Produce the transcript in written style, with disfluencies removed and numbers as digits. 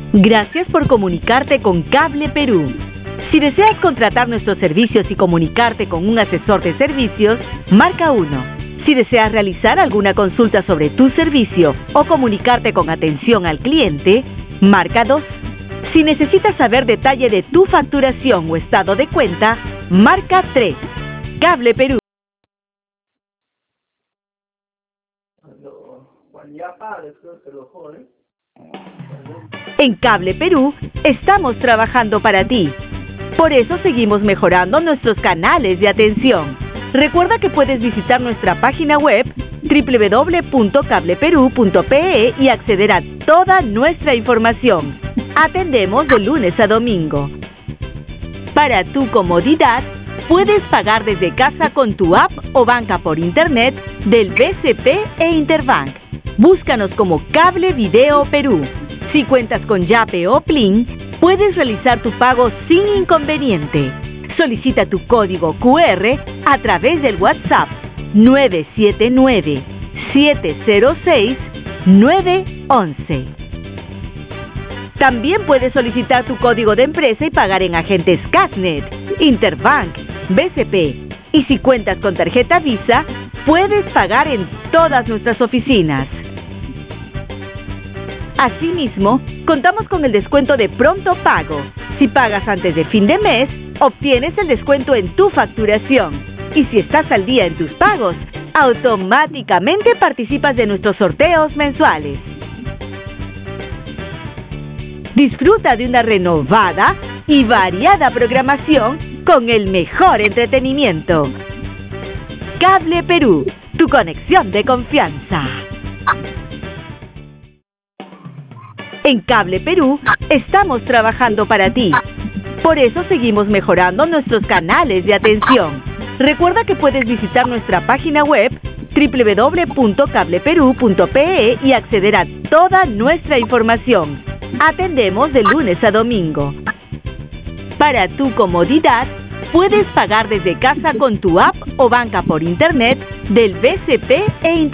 Gracias por comunicarte con Cable Perú. Si deseas contratar nuestros servicios y comunicarte con un asesor de servicios, marca 1. Si deseas realizar alguna consulta sobre tu servicio o comunicarte con atención al cliente, marca 2. Si necesitas saber detalle de tu facturación o estado de cuenta, marca 3. Cable Perú. En Cable Perú estamos trabajando para ti. Por eso seguimos mejorando nuestros canales de atención. Recuerda que puedes visitar nuestra página web www.cableperu.pe y acceder a toda nuestra información. Atendemos de lunes a domingo. Para tu comodidad, puedes pagar desde casa con tu app o banca por internet del BCP e Interbank. Búscanos como Cable Video Perú. Si cuentas con Yape o Plin, puedes realizar tu pago sin inconveniente. Solicita tu código QR a través del WhatsApp 979-706-911. También puedes solicitar tu código de empresa y pagar en agentes Casnet, Interbank, BCP. Y si cuentas con tarjeta Visa, puedes pagar en todas nuestras oficinas. Asimismo, contamos con el descuento de pronto pago. Si pagas antes de fin de mes, obtienes el descuento en tu facturación. Y si estás al día en tus pagos, automáticamente participas de nuestros sorteos mensuales. Disfruta de una renovada y variada programación con el mejor entretenimiento. Cable Perú, tu conexión de confianza. En Cable Perú estamos trabajando para ti. Por eso seguimos mejorando nuestros canales de atención. Recuerda que puedes visitar nuestra página web www.cableperu.pe y acceder a toda nuestra información. Atendemos de lunes a domingo. Para tu comodidad, puedes pagar desde casa con tu app o banca por internet del BCP e Internet.